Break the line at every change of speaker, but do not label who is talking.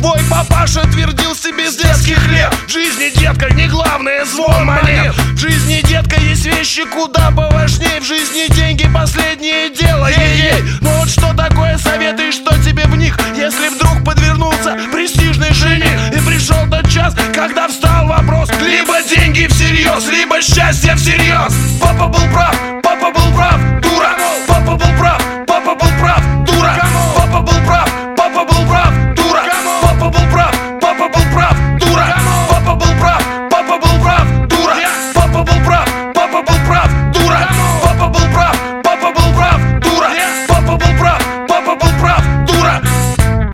Твой папаша твердил себе с детских лет: в жизни, детка, не главное звон монет. В жизни, детка, есть вещи куда поважнее. В жизни деньги последнее дело, ей-ей. Но вот что такое советы и что тебе в них, если вдруг подвернулся престижный жених? И пришел тот час, когда встал вопрос: либо деньги всерьез, либо счастье всерьез. Папа был прав,